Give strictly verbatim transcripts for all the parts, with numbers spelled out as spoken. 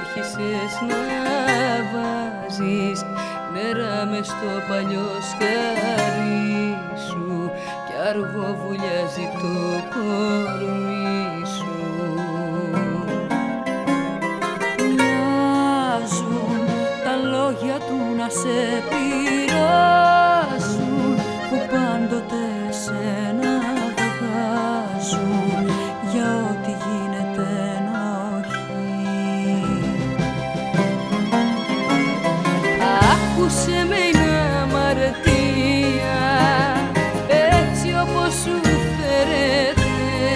άρχισες να βάζεις νερά μες στο παλιό σκαρί σου κι αργό βουλιάζει το κορμί σου. Μοιάζουν τα λόγια του να σε πειράζουν που πάντοτε σένα βγάζουν για ό,τι γίνεται να όχι. Άκουσε με είναι αμαρτία έτσι όπως σου φέρεται,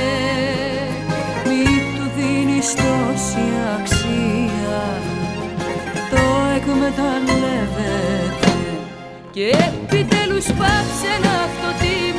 μη του δίνεις τόση αξία, το εκμεταλλεύεται και επιτέλους πάψε να αυτοτιμάς.